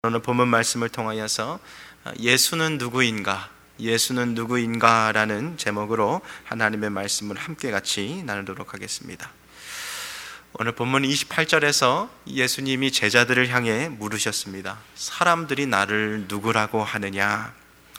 오늘 본문 말씀을 통하여서 예수는 누구인가? 예수는 누구인가? 라는 제목으로 하나님의 말씀을 함께 같이 나누도록 하겠습니다. 오늘 본문 28절에서 예수님이 제자들을 향해 물으셨습니다. 사람들이 나를 누구라고 하느냐?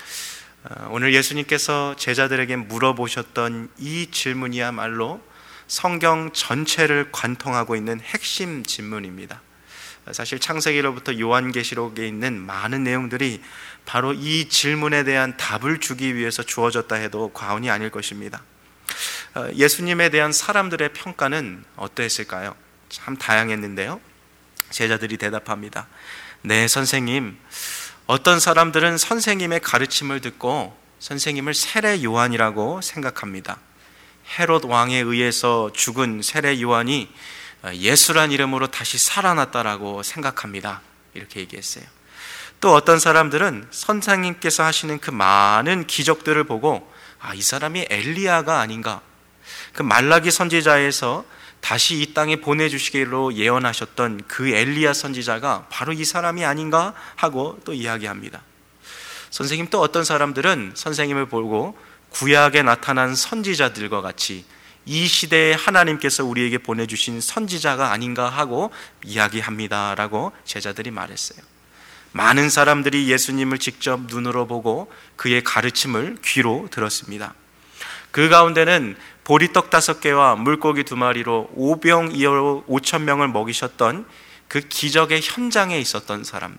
오늘 예수님께서 제자들에게 물어보셨던 이 질문이야말로 성경 전체를 관통하고 있는 핵심 질문입니다. 사실 창세기로부터 요한계시록에 있는 많은 내용들이 바로 이 질문에 대한 답을 주기 위해서 주어졌다 해도 과언이 아닐 것입니다. 예수님에 대한 사람들의 평가는 어떠했을까요? 참 다양했는데요. 제자들이 대답합니다. 네, 선생님. 어떤 사람들은 선생님의 가르침을 듣고 선생님을 세례 요한이라고 생각합니다. 헤롯 왕에 의해서 죽은 세례 요한이 예수란 이름으로 다시 살아났다라고 생각합니다. 이렇게 얘기했어요. 또 어떤 사람들은 선생님께서 하시는 그 많은 기적들을 보고 이 사람이 엘리야가 아닌가, 그 말라기 선지자에서 다시 이 땅에 보내주시기로 예언하셨던 그 엘리야 선지자가 바로 이 사람이 아닌가 하고 또 이야기합니다. 선생님, 또 어떤 사람들은 선생님을 보고 구약에 나타난 선지자들과 같이 이 시대에 하나님께서 우리에게 보내주신 선지자가 아닌가 하고 이야기합니다 라고 제자들이 말했어요. 많은 사람들이 예수님을 직접 눈으로 보고 그의 가르침을 귀로 들었습니다. 그 가운데는 보리떡 5개와 물고기 2마리로 오병이어 5,000명을 먹이셨던 그 기적의 현장에 있었던 사람,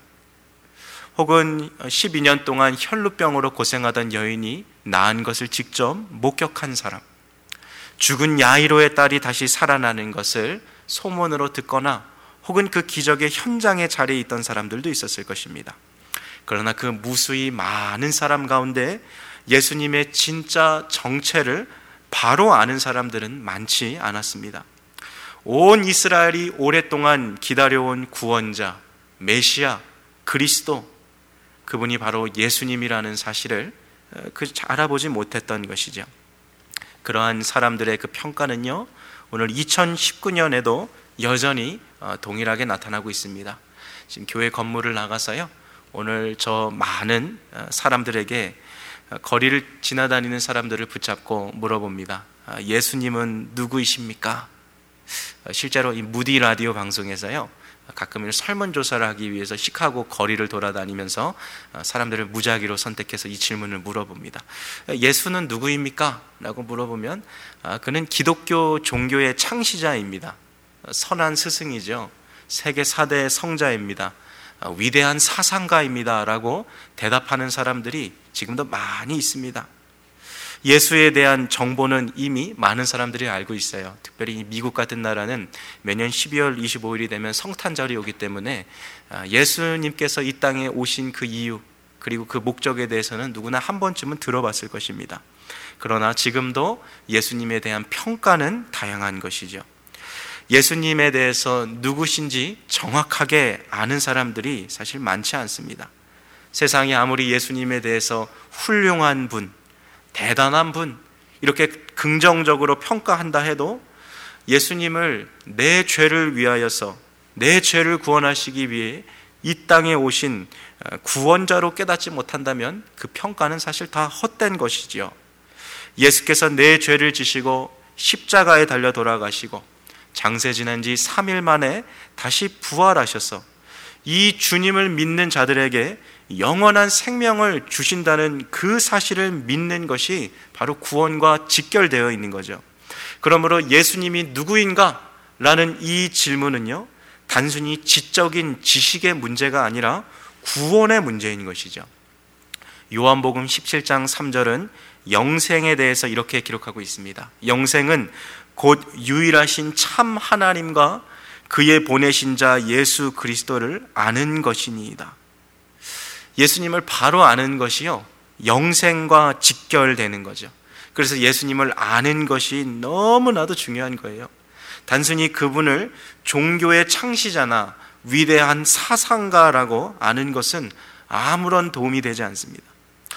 혹은 12년 동안 혈루병으로 고생하던 여인이 나은 것을 직접 목격한 사람, 죽은 야이로의 딸이 다시 살아나는 것을 소문으로 듣거나 혹은 그 기적의 현장의 자리에 있던 사람들도 있었을 것입니다. 그러나 그 무수히 많은 사람 가운데 예수님의 진짜 정체를 바로 아는 사람들은 많지 않았습니다. 온 이스라엘이 오랫동안 기다려온 구원자, 메시아, 그리스도, 그분이 바로 예수님이라는 사실을 알아보지 못했던 것이죠. 그러한 사람들의 그 평가는요, 오늘 2019년에도 여전히 동일하게 나타나고 있습니다. 지금 교회 건물을 나가서요, 오늘 저 많은 사람들에게 거리를 지나다니는 사람들을 붙잡고 물어봅니다. 예수님은 누구이십니까? 실제로 이 무디 라디오 방송에서요, 가끔은 설문조사를 하기 위해서 시카고 거리를 돌아다니면서 사람들을 무작위로 선택해서 이 질문을 물어봅니다. 예수는 누구입니까? 라고 물어보면 그는 기독교 종교의 창시자입니다. 선한 스승이죠. 세계 4대 성자입니다. 위대한 사상가입니다. 라고 대답하는 사람들이 지금도 많이 있습니다. 예수에 대한 정보는 이미 많은 사람들이 알고 있어요. 특별히 미국 같은 나라는 매년 12월 25일이 되면 성탄절이 오기 때문에 예수님께서 이 땅에 오신 그 이유, 그리고 그 목적에 대해서는 누구나 한 번쯤은 들어봤을 것입니다. 그러나 지금도 예수님에 대한 평가는 다양한 것이죠. 예수님에 대해서 누구신지 정확하게 아는 사람들이 사실 많지 않습니다. 세상이 아무리 예수님에 대해서 훌륭한 분, 대단한 분, 이렇게 긍정적으로 평가한다 해도 예수님을 내 죄를 위하여서, 내 죄를 구원하시기 위해 이 땅에 오신 구원자로 깨닫지 못한다면 그 평가는 사실 다 헛된 것이지요. 예수께서 내 죄를 지시고 십자가에 달려 돌아가시고 장세 지난 지 3일 만에 다시 부활하셔서 이 주님을 믿는 자들에게 영원한 생명을 주신다는 그 사실을 믿는 것이 바로 구원과 직결되어 있는 거죠. 그러므로 예수님이 누구인가? 라는 이 질문은요, 단순히 지적인 지식의 문제가 아니라 구원의 문제인 것이죠. 요한복음 17장 3절은 영생에 대해서 이렇게 기록하고 있습니다. 영생은 곧 유일하신 참 하나님과 그의 보내신 자 예수 그리스도를 아는 것이니이다. 예수님을 바로 아는 것이요, 영생과 직결되는 거죠. 그래서 예수님을 아는 것이 너무나도 중요한 거예요. 단순히 그분을 종교의 창시자나 위대한 사상가라고 아는 것은 아무런 도움이 되지 않습니다.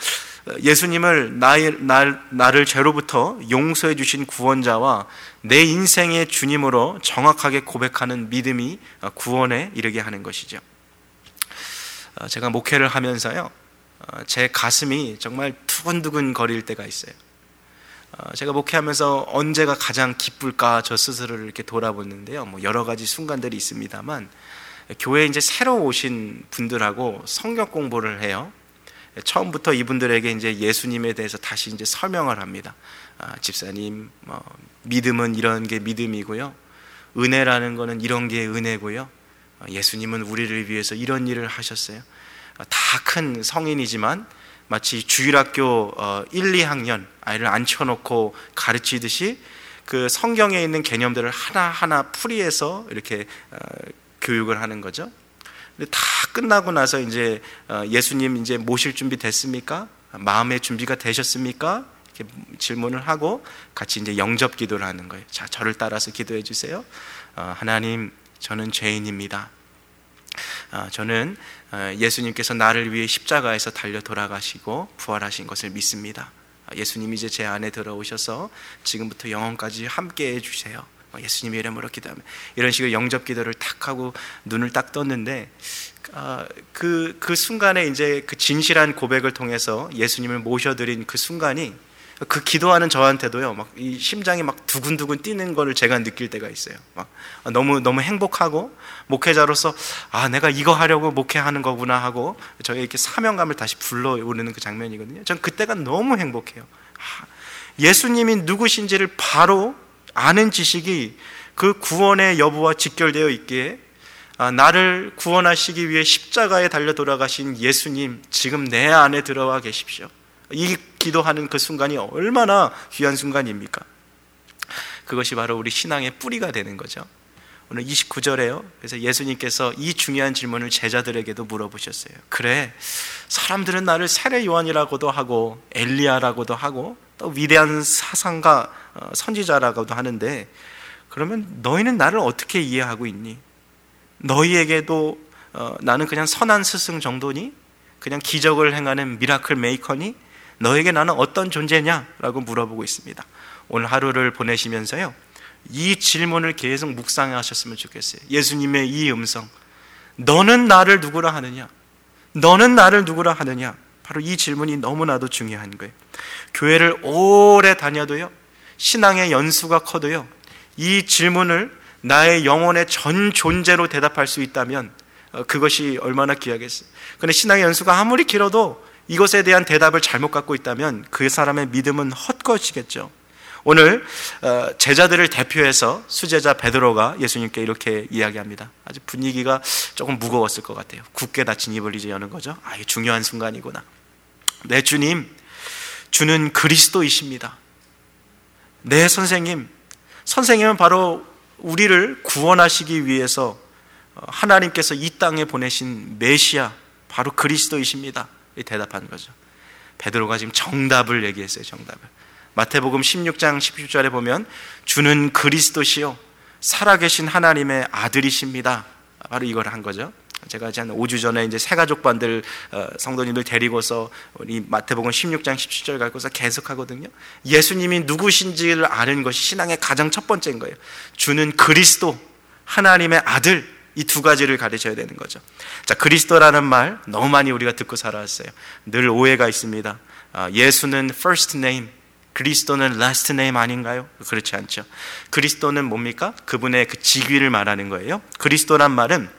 예수님을 나를 죄로부터 용서해 주신 구원자와 내 인생의 주님으로 정확하게 고백하는 믿음이 구원에 이르게 하는 것이죠. 제가 목회를 하면서요, 제 가슴이 정말 두근두근 거릴 때가 있어요. 제가 목회하면서 언제가 가장 기쁠까 저 스스로를 이렇게 돌아보는데요, 뭐 여러 가지 순간들이 있습니다만, 교회에 이제 새로 오신 분들하고 성경 공부를 해요. 처음부터 이분들에게 이제 예수님에 대해서 다시 이제 설명을 합니다. 집사님, 믿음은 이런 게 믿음이고요, 은혜라는 거는 이런 게 은혜고요, 예수님은 우리를 위해서 이런 일을 하셨어요. 다 큰 성인이지만 마치 주일학교 1, 2학년 아이를 앉혀놓고 가르치듯이 그 성경에 있는 개념들을 하나하나 풀이해서 이렇게 교육을 하는 거죠. 근데 다 끝나고 나서 이제 예수님 이제 모실 준비 됐습니까? 마음의 준비가 되셨습니까? 이렇게 질문을 하고 같이 이제 영접 기도를 하는 거예요. 자, 저를 따라서 기도해 주세요. 하나님, 저는 죄인입니다. 저는 예수님께서 나를 위해 십자가에서 달려 돌아가시고 부활하신 것을 믿습니다. 예수님이 이제 제 안에 들어오셔서 지금부터 영원까지 함께 해주세요. 예수님의 이름으로 기도하면, 이런 식으로 영접 기도를 탁 하고 눈을 딱 떴는데, 그 순간에 이제 그 진실한 고백을 통해서 예수님을 모셔드린 그 순간이, 그 기도하는 저한테도요, 막 이 심장이 막 두근두근 뛰는 거를 제가 느낄 때가 있어요. 막 너무 행복하고, 목회자로서 내가 이거 하려고 목회하는 거구나 하고 저의 이렇게 사명감을 다시 불러오르는 그 장면이거든요. 전 그때가 너무 행복해요. 예수님이 누구신지를 바로 아는 지식이 그 구원의 여부와 직결되어 있기에, 나를 구원하시기 위해 십자가에 달려 돌아가신 예수님, 지금 내 안에 들어와 계십시오. 이 기도하는 그 순간이 얼마나 귀한 순간입니까? 그것이 바로 우리 신앙의 뿌리가 되는 거죠. 오늘 29절에요. 그래서 예수님께서 이 중요한 질문을 제자들에게도 물어보셨어요. 그래, 사람들은 나를 세례 요한이라고도 하고 엘리야라고도 하고 또 위대한 사상가, 선지자라고도 하는데, 그러면 너희는 나를 어떻게 이해하고 있니? 너희에게도 나는 그냥 선한 스승 정도니? 그냥 기적을 행하는 미라클 메이커니? 너에게 나는 어떤 존재냐라고 물어보고 있습니다. 오늘 하루를 보내시면서요, 이 질문을 계속 묵상하셨으면 좋겠어요. 예수님의 이 음성, 너는 나를 누구라 하느냐? 너는 나를 누구라 하느냐? 바로 이 질문이 너무나도 중요한 거예요. 교회를 오래 다녀도요, 신앙의 연수가 커도요, 이 질문을 나의 영혼의 전 존재로 대답할 수 있다면 그것이 얼마나 귀하겠어요. 그런데 신앙의 연수가 아무리 길어도 이것에 대한 대답을 잘못 갖고 있다면 그 사람의 믿음은 헛것이겠죠. 오늘 제자들을 대표해서 수제자 베드로가 예수님께 이렇게 이야기합니다. 아주 분위기가 조금 무거웠을 것 같아요. 굳게 닫힌 입을 이제 여는 거죠. 이게 중요한 순간이구나. 네, 주님, 주는 그리스도이십니다. 네, 선생님은 바로 우리를 구원하시기 위해서 하나님께서 이 땅에 보내신 메시아, 바로 그리스도이십니다. 대답하는 거죠. 베드로가 지금 정답을 얘기했어요. 정답을. 마태복음 16장 17절에 보면 주는 그리스도시요 살아계신 하나님의 아들이십니다. 바로 이걸 한 거죠. 제가 한 5주 전에 이제 새가족반들 성도님들 데리고서 우리 마태복음 16장 17절 갖고서 계속 하거든요. 예수님이 누구신지를 아는 것이 신앙의 가장 첫 번째인 거예요. 주는 그리스도, 하나님의 아들, 이 두 가지를 가르쳐야 되는 거죠. 자, 그리스도라는 말 너무 많이 우리가 듣고 살아왔어요. 늘 오해가 있습니다. 예수는 first name, 그리스도는 last name 아닌가요? 그렇지 않죠. 그리스도는 뭡니까? 그분의 그 직위를 말하는 거예요. 그리스도란 말은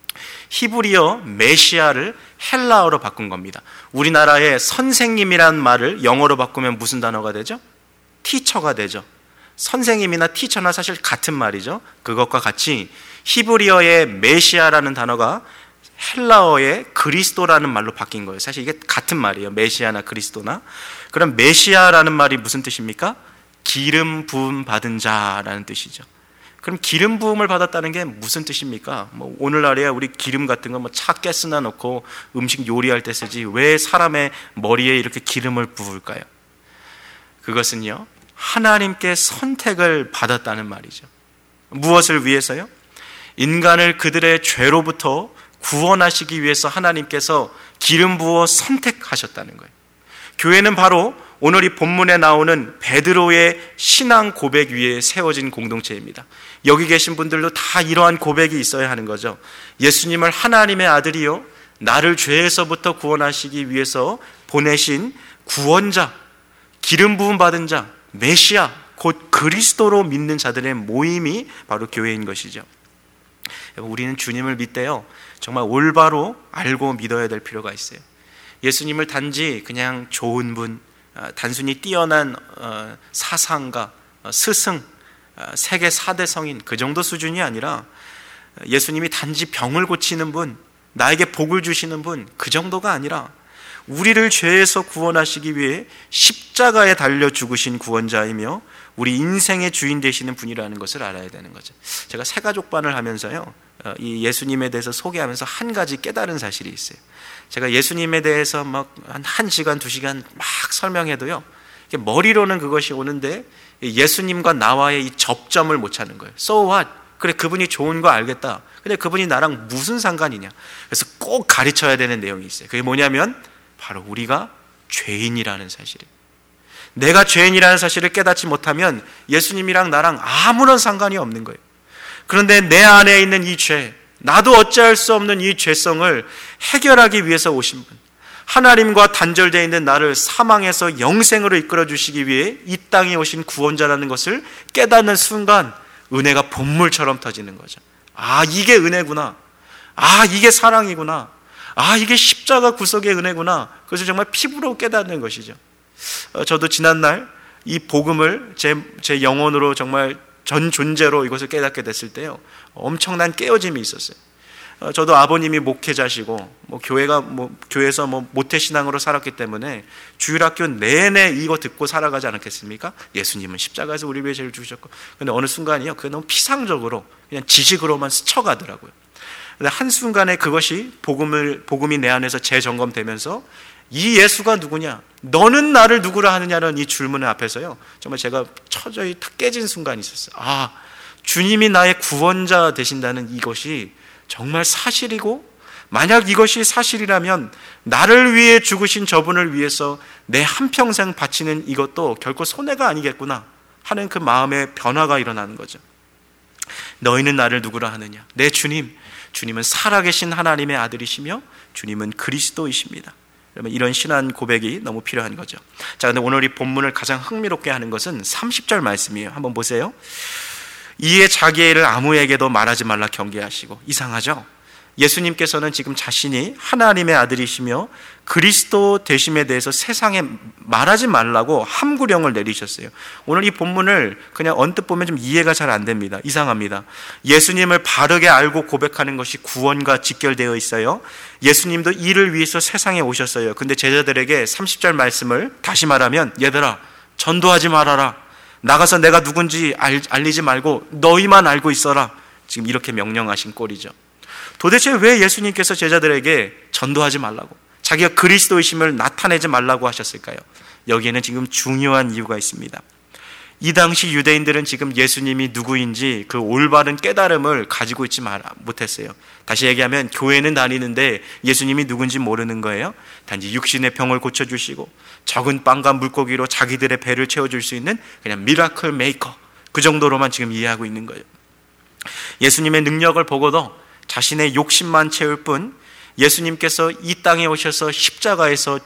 히브리어 메시아를 헬라어로 바꾼 겁니다. 우리나라의 선생님이란 말을 영어로 바꾸면 무슨 단어가 되죠? 티처가 되죠. 선생님이나 티처나 사실 같은 말이죠. 그것과 같이 히브리어의 메시아라는 단어가 헬라어의 그리스도라는 말로 바뀐 거예요. 사실 이게 같은 말이에요. 메시아나 그리스도나. 그럼 메시아라는 말이 무슨 뜻입니까? 기름 부음 받은 자라는 뜻이죠. 그럼 기름 부음을 받았다는 게 무슨 뜻입니까? 오늘날에야 우리 기름 같은 거 차 가스나 넣고 음식 요리할 때 쓰지 왜 사람의 머리에 이렇게 기름을 부을까요? 그것은요, 하나님께 선택을 받았다는 말이죠. 무엇을 위해서요? 인간을 그들의 죄로부터 구원하시기 위해서 하나님께서 기름 부어 선택하셨다는 거예요. 교회는 바로 오늘 이 본문에 나오는 베드로의 신앙 고백 위에 세워진 공동체입니다. 여기 계신 분들도 다 이러한 고백이 있어야 하는 거죠. 예수님을 하나님의 아들이요 나를 죄에서부터 구원하시기 위해서 보내신 구원자, 기름 부음 받은 자, 메시아, 곧 그리스도로 믿는 자들의 모임이 바로 교회인 것이죠. 우리는 주님을 믿대요, 정말 올바로 알고 믿어야 될 필요가 있어요. 예수님을 단지 그냥 좋은 분, 단순히 뛰어난 사상가, 스승, 세계 4대 성인 그 정도 수준이 아니라 예수님이 단지 병을 고치는 분, 나에게 복을 주시는 분, 그 정도가 아니라 우리를 죄에서 구원하시기 위해 십자가에 달려 죽으신 구원자이며 우리 인생의 주인 되시는 분이라는 것을 알아야 되는 거죠. 제가 새가족반을 하면서요, 이 예수님에 대해서 소개하면서 한 가지 깨달은 사실이 있어요. 제가 예수님에 대해서 막 한 1시간, 2시간 막 설명해도요, 머리로는 그것이 오는데 예수님과 나와의 이 접점을 못 찾는 거예요. So what? 그래, 그분이 좋은 거 알겠다. 근데 그분이 나랑 무슨 상관이냐? 그래서 꼭 가르쳐야 되는 내용이 있어요. 그게 뭐냐면 바로 우리가 죄인이라는 사실이에요. 내가 죄인이라는 사실을 깨닫지 못하면 예수님이랑 나랑 아무런 상관이 없는 거예요. 그런데 내 안에 있는 이 죄, 나도 어찌할 수 없는 이 죄성을 해결하기 위해서 오신 분, 하나님과 단절되어 있는 나를 사망에서 영생으로 이끌어 주시기 위해 이 땅에 오신 구원자라는 것을 깨닫는 순간 은혜가 본물처럼 터지는 거죠. 아, 이게 은혜구나. 아, 이게 사랑이구나. 아, 이게 십자가 구속의 은혜구나. 그것을 정말 피부로 깨닫는 것이죠. 저도 지난날 이 복음을 제 영혼으로 정말 전 존재로 이것을 깨닫게 됐을 때요, 엄청난 깨어짐이 있었어요. 저도 아버님이 목회자시고 교회에서 모태신앙으로 살았기 때문에 주일학교 내내 이거 듣고 살아가지 않았겠습니까? 예수님은 십자가에서 우리 위해 죄를 죽으셨고. 근데 어느 순간이요, 그게 너무 피상적으로 그냥 지식으로만 스쳐가더라고요. 근데 한순간에 그것이 복음이 내 안에서 재점검되면서 이 예수가 누구냐? 너는 나를 누구라 하느냐는 이 질문 앞에서요, 정말 제가 처저히 탁 깨진 순간이 있었어요. 아, 주님이 나의 구원자 되신다는 이것이 정말 사실이고, 만약 이것이 사실이라면 나를 위해 죽으신 저분을 위해서 내 한평생 바치는 이것도 결코 손해가 아니겠구나 하는 그 마음의 변화가 일어나는 거죠. 너희는 나를 누구라 하느냐? 내 주님은 살아계신 하나님의 아들이시며 주님은 그리스도이십니다. 그러면 이런 신앙 고백이 너무 필요한 거죠. 자, 근데 오늘 이 본문을 가장 흥미롭게 하는 것은 30절 말씀이에요. 한번 보세요. 이에 자기의 일을 아무에게도 말하지 말라 경계하시고. 이상하죠? 예수님께서는 지금 자신이 하나님의 아들이시며 그리스도 되심에 대해서 세상에 말하지 말라고 함구령을 내리셨어요. 오늘 이 본문을 그냥 언뜻 보면 좀 이해가 잘 안 됩니다. 이상합니다. 예수님을 바르게 알고 고백하는 것이 구원과 직결되어 있어요. 예수님도 이를 위해서 세상에 오셨어요. 근데 제자들에게 30절 말씀을 다시 말하면, 얘들아, 전도하지 말아라. 나가서 내가 누군지 알리지 말고 너희만 알고 있어라. 지금 이렇게 명령하신 꼴이죠. 도대체 왜 예수님께서 제자들에게 전도하지 말라고, 자기가 그리스도이심을 나타내지 말라고 하셨을까요? 여기에는 지금 중요한 이유가 있습니다. 이 당시 유대인들은 지금 예수님이 누구인지 그 올바른 깨달음을 가지고 있지 못했어요. 다시 얘기하면 교회는 다니는데 예수님이 누군지 모르는 거예요. 단지 육신의 병을 고쳐주시고 적은 빵과 물고기로 자기들의 배를 채워줄 수 있는 그냥 미라클 메이커, 그 정도로만 지금 이해하고 있는 거예요. 예수님의 능력을 보고도 자신의 욕심만 채울 뿐, 예수님께서 이 땅에 오셔서 십자가에서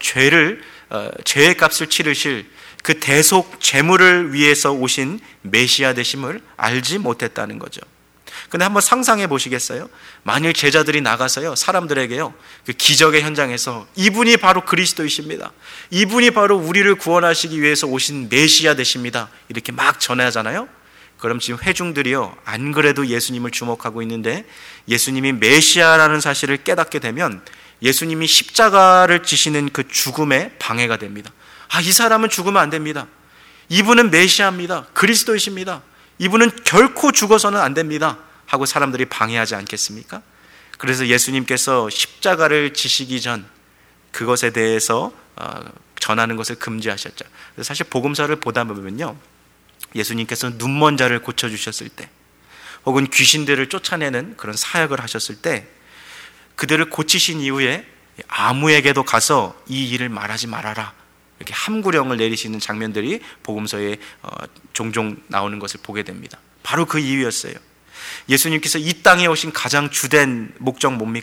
죄의 값을 치르실 그 대속 제물을 위해서 오신 메시아 되심을 알지 못했다는 거죠. 근데 한번 상상해 보시겠어요? 만일 제자들이 나가서요, 사람들에게요, 그 기적의 현장에서 이분이 바로 그리스도이십니다, 이분이 바로 우리를 구원하시기 위해서 오신 메시아 되십니다, 이렇게 막 전하잖아요. 그럼 지금 회중들이요, 안 그래도 예수님을 주목하고 있는데 예수님이 메시아라는 사실을 깨닫게 되면 예수님이 십자가를 지시는 그 죽음에 방해가 됩니다. 아, 이 사람은 죽으면 안 됩니다. 이분은 메시아입니다. 그리스도이십니다. 이분은 결코 죽어서는 안 됩니다 하고 사람들이 방해하지 않겠습니까? 그래서 예수님께서 십자가를 지시기 전 그것에 대해서 전하는 것을 금지하셨죠. 사실 복음서를 보다 보면요, 예수님께서 눈먼 자를 고쳐주셨을 때, 혹은 귀신들을 쫓아내는 그런 사역을 하셨을 때, 그들을 고치신 이후에 아무에게도 가서 이 일을 말하지 말아라, 이렇게 함구령을 내리시는 장면들이 복음서에 종종 나오는 것을 보게 됩니다. 바로 그 이유였어요. 예수님께서 이 땅에 오신 가장 주된 목적 뭡니까?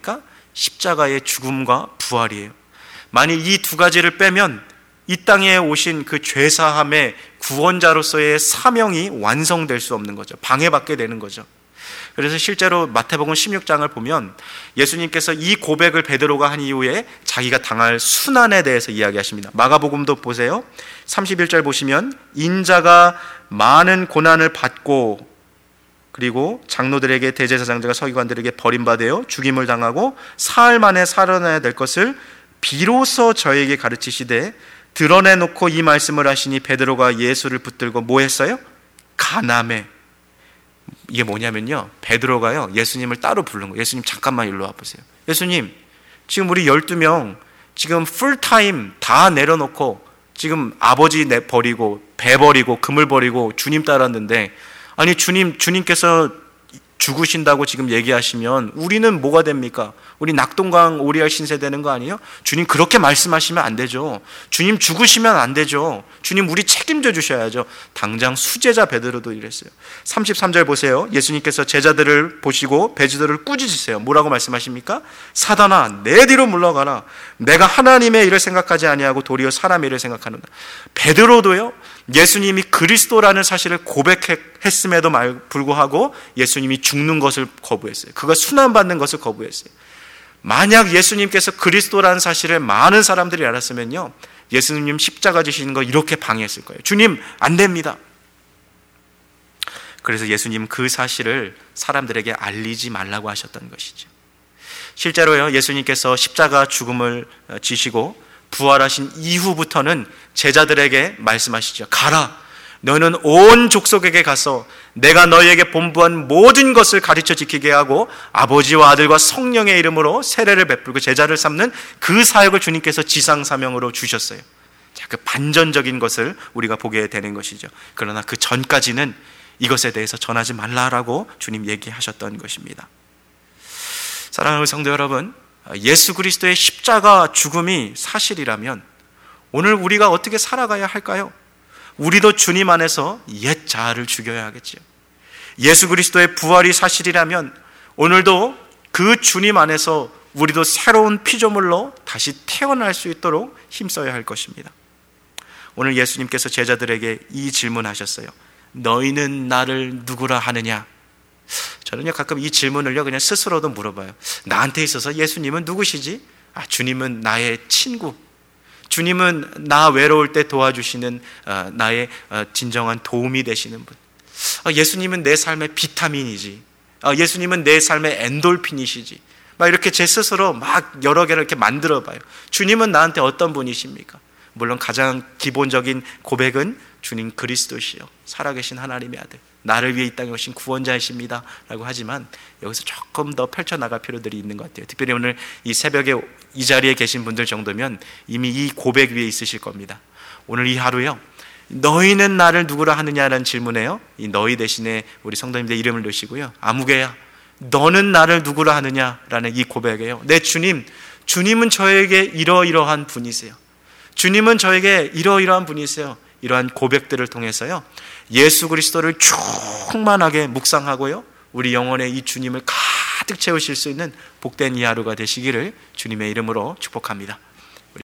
십자가의 죽음과 부활이에요. 만일 이 두 가지를 빼면 이 땅에 오신 그 죄사함의 구원자로서의 사명이 완성될 수 없는 거죠. 방해받게 되는 거죠. 그래서 실제로 마태복음 16장을 보면 예수님께서 이 고백을 베드로가 한 이후에 자기가 당할 순환에 대해서 이야기하십니다. 마가복음도 보세요. 31절 보시면 인자가 많은 고난을 받고 그리고 장로들에게 대제사장들과 서기관들에게 버림받아 죽임을 당하고 사흘 만에 살아나야 될 것을 비로소 저에게 가르치시되 드러내놓고 이 말씀을 하시니 베드로가 예수를 붙들고 뭐 했어요? 간암해. 이게 뭐냐면요, 베드로가요 예수님을 따로 부른 거예요. 예수님 잠깐만 일로 와보세요. 예수님, 지금 우리 12명 지금 풀타임 다 내려놓고 지금 아버지 버리고 배 버리고 금을 버리고 주님 따랐는데, 아니 주님께서 죽으신다고 지금 얘기하시면 우리는 뭐가 됩니까? 우리 낙동강 오리알 신세 되는 거 아니에요? 주님 그렇게 말씀하시면 안 되죠. 주님 죽으시면 안 되죠. 주님 우리 책임져 주셔야죠. 당장 수제자 베드로도 이랬어요. 33절 보세요. 예수님께서 제자들을 보시고 베드로를 꾸짖으세요. 뭐라고 말씀하십니까? 사단아 내 뒤로 물러가라. 내가 하나님의 일을 생각하지 아니하고 도리어 사람의 일을 생각하는다. 베드로도요 예수님이 그리스도라는 사실을 고백했음에도 불구하고 예수님이 죽는 것을 거부했어요. 그가 순환받는 것을 거부했어요. 만약 예수님께서 그리스도라는 사실을 많은 사람들이 알았으면요 예수님 십자가 지시는 거 이렇게 방해했을 거예요. 주님 안 됩니다. 그래서 예수님 그 사실을 사람들에게 알리지 말라고 하셨던 것이죠. 실제로요 예수님께서 십자가 죽음을 지시고 부활하신 이후부터는 제자들에게 말씀하시죠. 가라, 너는 온 족속에게 가서 내가 너희에게 본부한 모든 것을 가르쳐 지키게 하고 아버지와 아들과 성령의 이름으로 세례를 베풀고 제자를 삼는 그 사역을 주님께서 지상사명으로 주셨어요. 자, 그 반전적인 것을 우리가 보게 되는 것이죠. 그러나 그 전까지는 이것에 대해서 전하지 말라라고 주님 얘기하셨던 것입니다. 사랑하는 성도 여러분, 예수 그리스도의 십자가 죽음이 사실이라면 오늘 우리가 어떻게 살아가야 할까요? 우리도 주님 안에서 옛 자아를 죽여야 하겠지요. 예수 그리스도의 부활이 사실이라면 오늘도 그 주님 안에서 우리도 새로운 피조물로 다시 태어날 수 있도록 힘써야 할 것입니다. 오늘 예수님께서 제자들에게 이 질문하셨어요. 너희는 나를 누구라 하느냐? 저는요 가끔 이 질문을요 그냥 스스로도 물어봐요. 나한테 있어서 예수님은 누구시지? 주님은 나의 친구, 주님은 나 외로울 때 도와주시는 나의 진정한 도움이 되시는 분. 예수님은 내 삶의 비타민이지. 예수님은 내 삶의 엔돌핀이시지. 막 이렇게 제 스스로 막 여러 개를 이렇게 만들어 봐요. 주님은 나한테 어떤 분이십니까? 물론 가장 기본적인 고백은 주님 그리스도시요 살아계신 하나님의 아들, 나를 위해 이 땅에 오신 구원자이십니다 라고 하지만 여기서 조금 더 펼쳐나갈 필요들이 있는 것 같아요. 특별히 오늘 이 새벽에 이 자리에 계신 분들 정도면 이미 이 고백 위에 있으실 겁니다. 오늘 이 하루요 너희는 나를 누구라 하느냐라는 질문에요 이 너희 대신에 우리 성도님들 이름을 넣으시고요 아무개야 너는 나를 누구라 하느냐라는 이 고백이에요. 내 주님은 저에게 이러이러한 분이세요. 주님은 저에게 이러이러한 분이세요. 이러한 고백들을 통해서요 예수 그리스도를 충만하게 묵상하고요 우리 영혼에 이 주님을 가득 채우실 수 있는 복된 이 하루가 되시기를 주님의 이름으로 축복합니다.